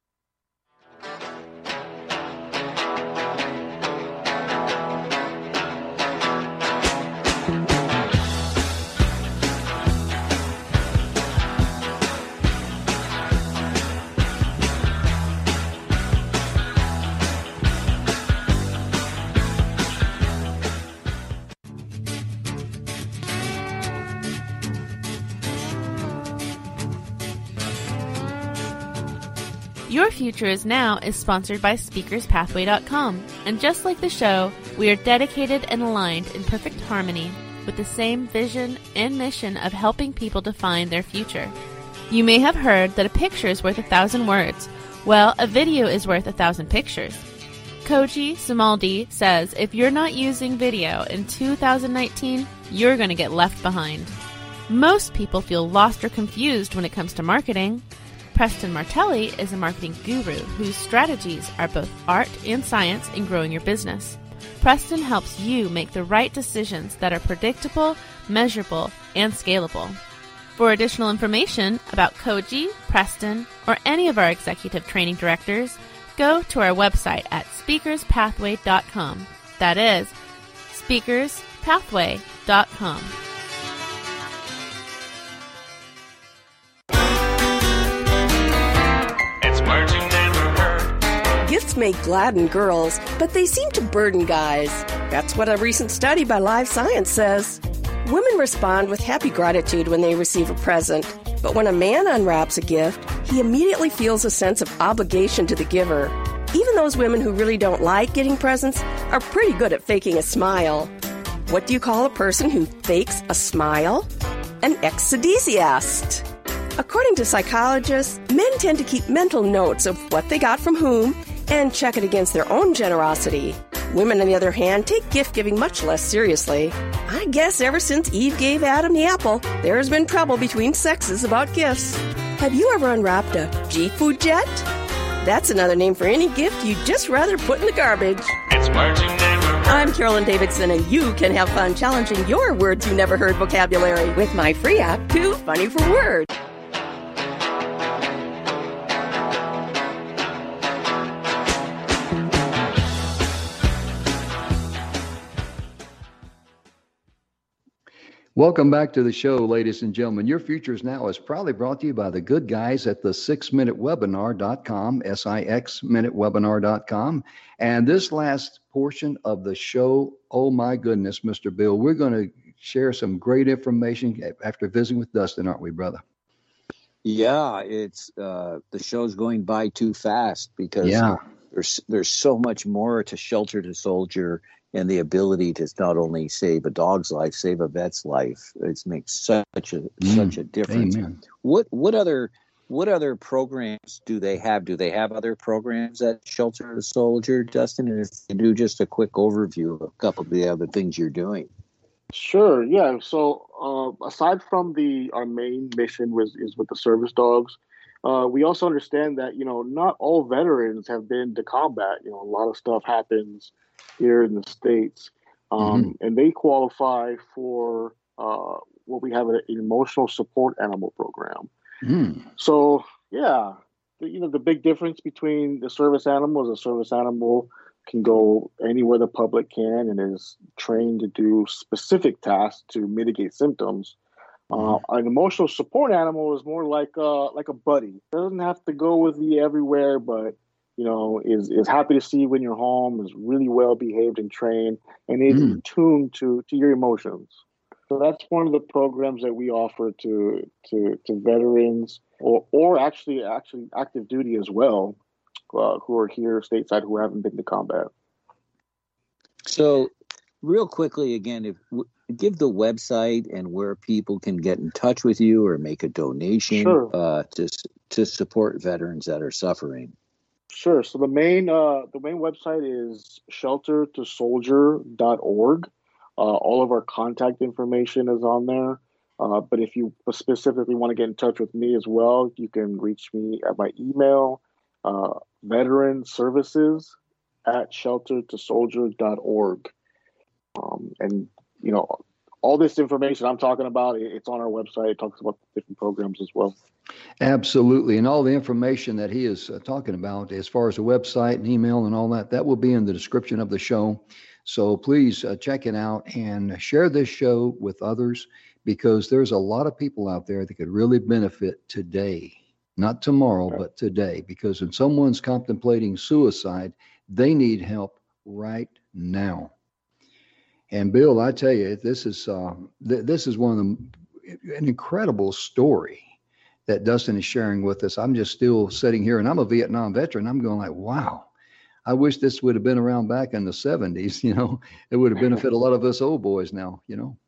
Your Future Is Now is sponsored by Speakers Pathway dot com, and just like the show, we are dedicated and aligned in perfect harmony with the same vision and mission of helping people define their future. You may have heard that a picture is worth a thousand words. Well, a video is worth a thousand pictures. Koji Sumaldi says if you're not using video in two thousand nineteen, you're going to get left behind. Most people feel lost or confused when it comes to marketing. Preston Martelli is a marketing guru whose strategies are both art and science in growing your business. Preston helps you make the right decisions that are predictable, measurable, and scalable. For additional information about Koji, Preston, or any of our executive training directors, go to our website at Speakers Pathway dot com. That is Speakers Pathway dot com. Gifts may gladden girls, but they seem to burden guys. That's what a recent study by Live Science says. Women respond with happy gratitude when they receive a present, but when a man unwraps a gift, he immediately feels a sense of obligation to the giver. Even those women who really don't like getting presents are pretty good at faking a smile. What do you call a person who fakes a smile? An exedesiast. According to psychologists, men tend to keep mental notes of what they got from whom and check it against their own generosity. Women, on the other hand, take gift-giving much less seriously. I guess ever since Eve gave Adam the apple, there's been trouble between sexes about gifts. Have you ever unwrapped a G-Food jet? That's another name for any gift you'd just rather put in the garbage. It's words you never heard. I'm Carolyn Davidson, and you can have fun challenging your words you never heard vocabulary with my free app, Too Funny for Words. Welcome back to the show, ladies and gentlemen. Your Future is Now is proudly brought to you by the good guys at the six minute webinar dot com, S I X minute webinar dot com. And this last portion of the show, oh my goodness, Mister Bill, we're going to share some great information after visiting with Dustin, aren't we, brother? Yeah, it's uh, the show's going by too fast because yeah. there's there's so much more to Shelter to Soldier and the ability to not only save a dog's life, save a vet's life. It makes such a mm, such a difference. Amen. What what other what other programs do they have? Do they have other programs at Shelter to Soldier, Dustin? And if you do, just a quick overview of a couple of the other things you're doing. Sure. Yeah. So uh, aside from the our main mission was is with the service dogs, uh, we also understand that you know not all veterans have been to combat. You know, a lot of stuff happens here in the States, um, mm-hmm. and they qualify for uh, what we have an emotional support animal program. Mm. So yeah, the, you know the big difference between the service animal is a service animal can go anywhere the public can and is trained to do specific tasks to mitigate symptoms. Uh, an emotional support animal is more like uh, like a buddy. Doesn't have to go with you everywhere, but you know is is happy to see you when you're home. Is really well behaved and trained, and is mm. tuned to to your emotions. So that's one of the programs that we offer to to to veterans or or actually actually active duty as well. Uh, who are here stateside who haven't been to combat. So real quickly, again, if w- give the website and where people can get in touch with you or make a donation sure. uh, to to support veterans that are suffering. Sure. So the main uh, the main website is shelter to soldier dot org. Uh, all of our contact information is on there. Uh, but if you specifically want to get in touch with me as well, you can reach me at my email, uh, veteran services at shelter to soldier dot org. Um, and, you know, all this information I'm talking about, it's on our website. It talks about different programs as well. Absolutely. And all the information that he is uh, talking about as far as the website and email and all that, that will be in the description of the show. So please uh, check it out and share this show with others because there's a lot of people out there that could really benefit today. Not tomorrow, right. but today, because if someone's contemplating suicide, they need help right now. And Bill, I tell you, this is uh, th- this is one of the an incredible story that Dustin is sharing with us. I'm just still sitting here, and I'm a Vietnam veteran. I'm going like, wow, I wish this would have been around back in the seventies. You know, it would have benefited a lot of us old boys now. You know.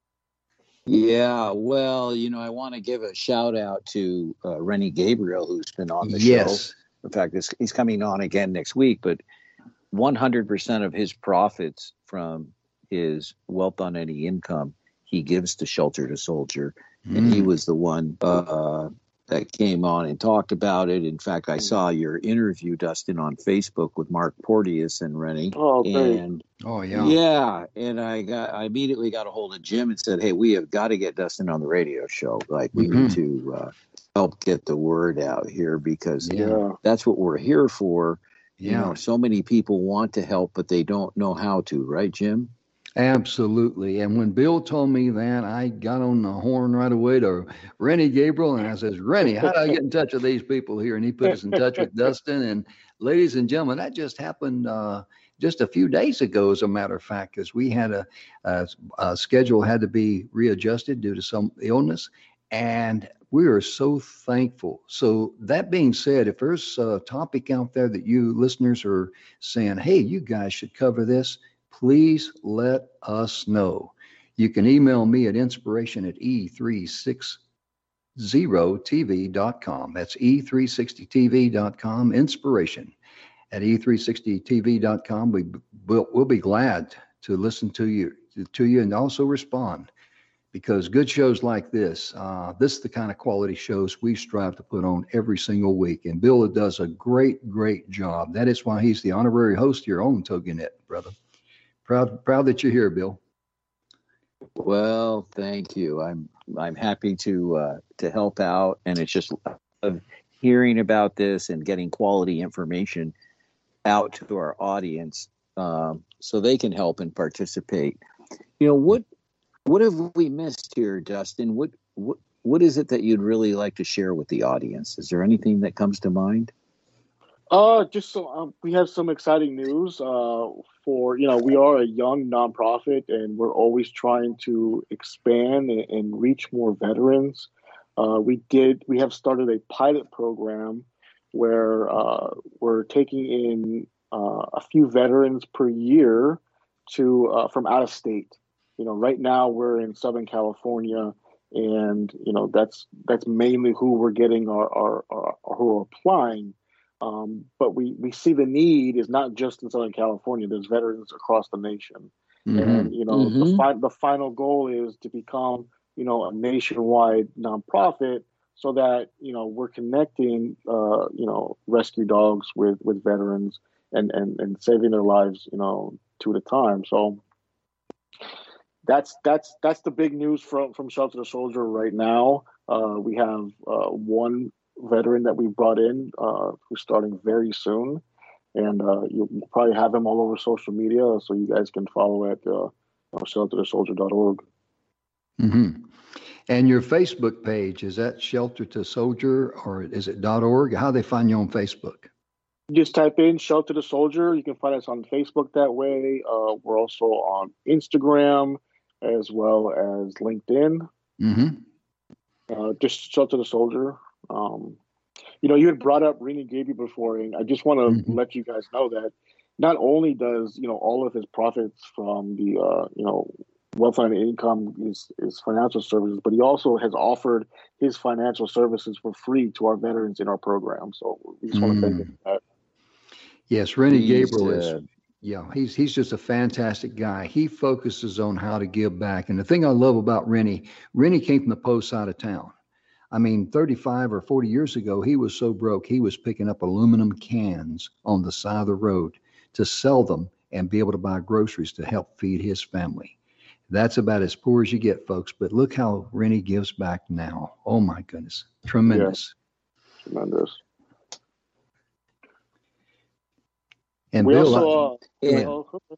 Yeah, well, you know, I want to give a shout out to uh, Rennie Gabriel, who's been on the yes. show. In fact, this, he's coming on again next week, but one hundred percent of his profits from his wealth on any income, he gives to Shelter to Soldier. Mm. And he was the one uh, that came on and talked about it. In fact, I saw your interview, Dustin, on Facebook with Mark Porteous and Rennie. Oh, okay. And oh, yeah. Yeah. And I got, I immediately got a hold of Jim and said, hey, we have got to get Dustin on the radio show. Like, we mm-hmm. need to uh, help get the word out here because yeah. that's what we're here for. Yeah. You know, so many people want to help, but they don't know how to, right, Jim? Absolutely. And when Bill told me that, I got on the horn right away to Rennie Gabriel, and I says, Rennie, how do I get in touch with these people here? And he put us in touch with Dustin. And ladies and gentlemen, that just happened uh, just a few days ago, as a matter of fact, because we had a, a, a schedule had to be readjusted due to some illness. And we are so thankful. So that being said, if there's a topic out there that you listeners are saying, hey, you guys should cover this, please let us know. You can email me at inspiration at e three sixty t v dot com. That's e three sixty t v dot com, inspiration at e three sixty t v dot com. We'd we'll, we'll be glad to listen to you, to you and also respond. Because good shows like this, uh, this is the kind of quality shows we strive to put on every single week. And Bill does a great, great job. That is why he's the honorary host here on TogiNet, brother. Proud, proud that you're here, Bill. Well, thank you. I'm I'm happy to uh, to help out, and it's just uh, hearing about this and getting quality information out to our audience, um, so they can help and participate. You know, what what have we missed here, Dustin? What what what is it that you'd really like to share with the audience? Is there anything that comes to mind? Uh, just so um, we have some exciting news. Uh, for you know, we are a young nonprofit, and we're always trying to expand and, and reach more veterans. Uh, we did. We have started a pilot program where uh, we're taking in uh, a few veterans per year to uh, from out of state. You know, right now we're in Southern California, and you know that's that's mainly who we're getting our our, our, our who are applying. Um, but we, we see the need is not just in Southern California. There's veterans across the nation. Mm-hmm. And, you know, mm-hmm. the, fi- the final goal is to become, you know, a nationwide nonprofit so that, you know, we're connecting, uh, you know, rescue dogs with, with veterans and, and, and saving their lives, you know, two at a time. So that's, that's, that's the big news from, from Shelter the Soldier right now. Uh, we have uh, one veteran that we brought in uh, who's starting very soon, and uh, you'll probably have him all over social media, so you guys can follow at uh, shelter to soldier dot org. Mm-hmm. And your Facebook page, is that Shelter to Soldier or is it .org? How do they find you on Facebook? Just type in Shelter to Soldier. You can find us on Facebook that way. Uh, we're also on Instagram as well as LinkedIn. Mm-hmm. Uh, just Shelter to Soldier. Um, you know, you had brought up Rennie Gabriel before, and I just want to mm-hmm. let you guys know that not only does, you know, all of his profits from the, uh, you know, wealth and income is, is financial services, but he also has offered his financial services for free to our veterans in our program. So we just mm. want to thank him for that. Yes, Rennie Gabriel is, uh, yeah, he's, he's just a fantastic guy. He focuses on how to give back. And the thing I love about Rennie, Rennie came from the post side of town. I mean, thirty-five or forty years ago, he was so broke, he was picking up aluminum cans on the side of the road to sell them and be able to buy groceries to help feed his family. That's about as poor as you get, folks. But look how Rennie gives back now. Oh, my goodness. Tremendous. Yeah. Tremendous. And we Bill, also, uh, yeah. Uh,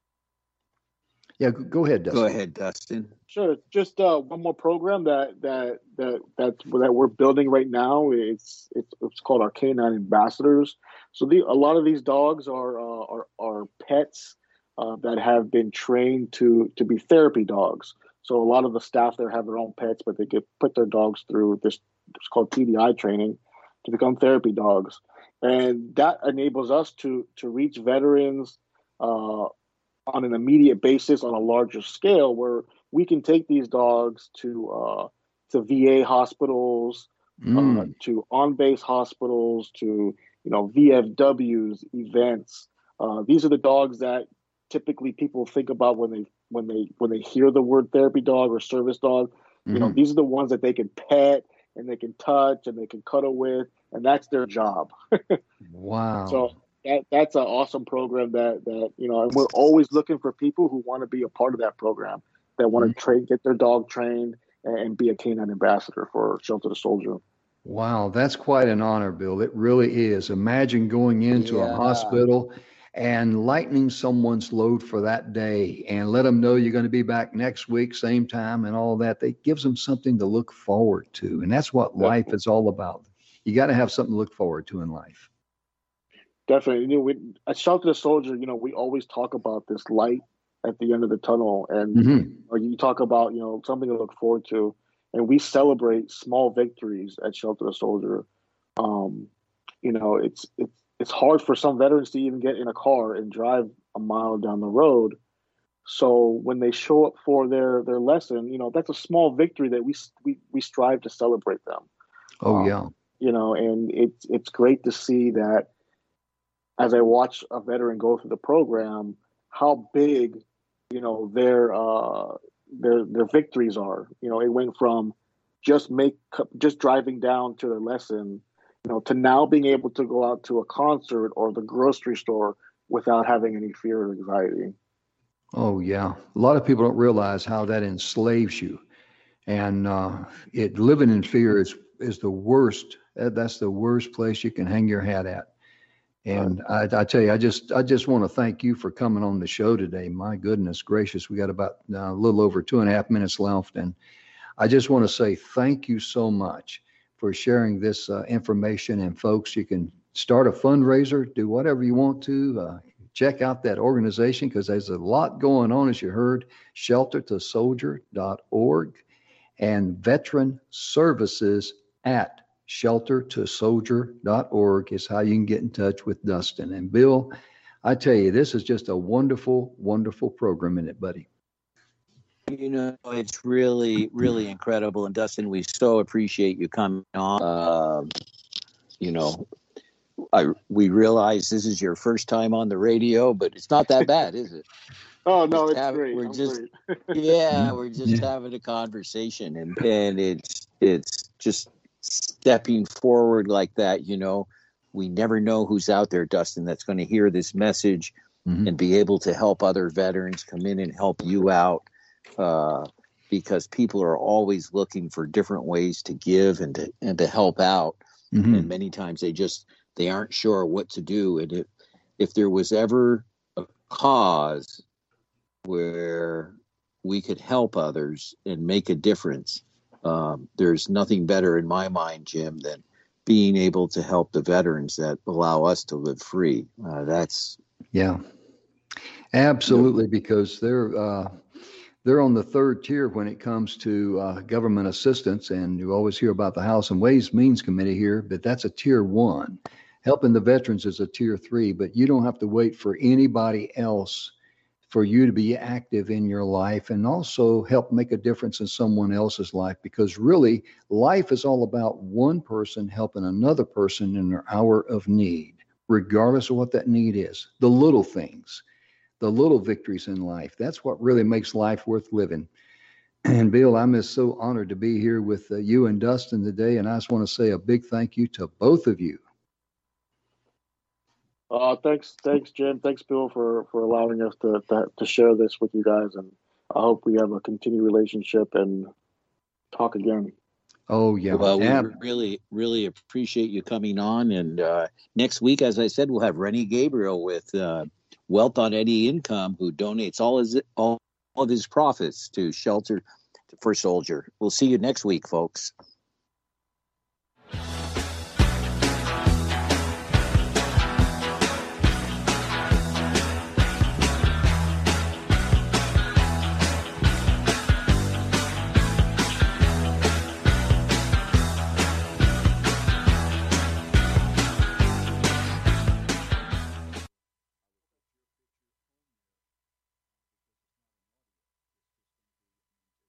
yeah, go ahead, Dustin. Go ahead, Dustin. Sure. Just uh, one more program that that that that that we're building right now. It's it's it's called our Canine Ambassadors. So the a lot of these dogs are uh, are are pets uh, that have been trained to to be therapy dogs. So a lot of the staff there have their own pets, but they get put their dogs through this. It's called T D I training to become therapy dogs, and that enables us to to reach veterans Uh, on an immediate basis on a larger scale, where we can take these dogs to uh, to V A hospitals, mm. uh, to on-base hospitals, to you know V F Ws, events. Uh, these are the dogs that typically people think about when they when they when they hear the word therapy dog or service dog. Mm-hmm. You know, these are the ones that they can pet and they can touch and they can cuddle with, and that's their job. Wow. So. That that's an awesome program that, that, you know, and we're always looking for people who want to be a part of that program, that want to train, get their dog trained and, and be a canine ambassador for Shelter the Soldier. Wow, that's quite an honor, Bill. It really is. Imagine going into yeah. a hospital and lightening someone's load for that day and let them know you're going to be back next week, same time and all that. That gives them something to look forward to. And that's what life Definitely. is all about. You got to have something to look forward to in life. Definitely. You know, we, at Shelter the Soldier, you know, we always talk about this light at the end of the tunnel. And mm-hmm. or you talk about, you know, something to look forward to. And we celebrate small victories at Shelter the Soldier. Um, you know, it's it's it's hard for some veterans to even get in a car and drive a mile down the road. So when they show up for their their lesson, you know, that's a small victory that we we we strive to celebrate them. Oh um, yeah. You know, and it's it's great to see that. As I watch a veteran go through the program, how big, you know, their uh, their their victories are. You know, it went from just make just driving down to the lesson, you know, to now being able to go out to a concert or the grocery store without having any fear or anxiety. Oh, yeah. A lot of people don't realize how that enslaves you. And uh, it living in fear is, is the worst. That's the worst place you can hang your hat at. And I, I tell you, I just I just want to thank you for coming on the show today. My goodness gracious, we got about uh, a little over two and a half minutes left. And I just want to say thank you so much for sharing this uh, information. And folks, you can start a fundraiser, do whatever you want to. Uh, check out that organization because there's a lot going on, as you heard, shelter to soldier dot org and veteran services at shelter to soldier dot org is how you can get in touch with Dustin. And Bill, I tell you, this is just a wonderful, wonderful program, isn't it, buddy? You know, it's really, really incredible. And Dustin, we so appreciate you coming on. Uh, you know, I we realize this is your first time on the radio, but it's not that bad, is it? Oh no, just it's have, great. We're I'm just, great. yeah, we're just yeah. having a conversation, and and it's it's just stepping forward like that. You know, we never know who's out there, Dustin, that's going to hear this message mm-hmm. and be able to help other veterans come in and help you out. Uh, because people are always looking for different ways to give and to and to help out, mm-hmm. and many times they just they aren't sure what to do. And if if there was ever a cause where we could help others and make a difference, um, there's nothing better in my mind, Jim, than being able to help the veterans that allow us to live free. Uh, that's yeah, absolutely, because they're. Uh... They're on the third tier when it comes to uh, government assistance, and you always hear about the House and Ways and Means Committee here, but that's a tier one. Helping the veterans is a tier three, but you don't have to wait for anybody else for you to be active in your life and also help make a difference in someone else's life, because really life is all about one person helping another person in their hour of need, regardless of what that need is. The little things. The little victories in life. That's what really makes life worth living. And Bill, I'm just so honored to be here with uh, you and Dustin today. And I just want to say a big thank you to both of you. Uh, thanks, thanks, Jim. Thanks, Bill, for, for allowing us to, to to share this with you guys. And I hope we have a continued relationship and talk again. Oh, yeah. Well, we yeah. really, really appreciate you coming on. And uh, next week, as I said, we'll have Rennie Gabriel with uh, Wealth on Any Income, who donates all his all of his profits to Shelter for Soldier. We'll see you next week, folks.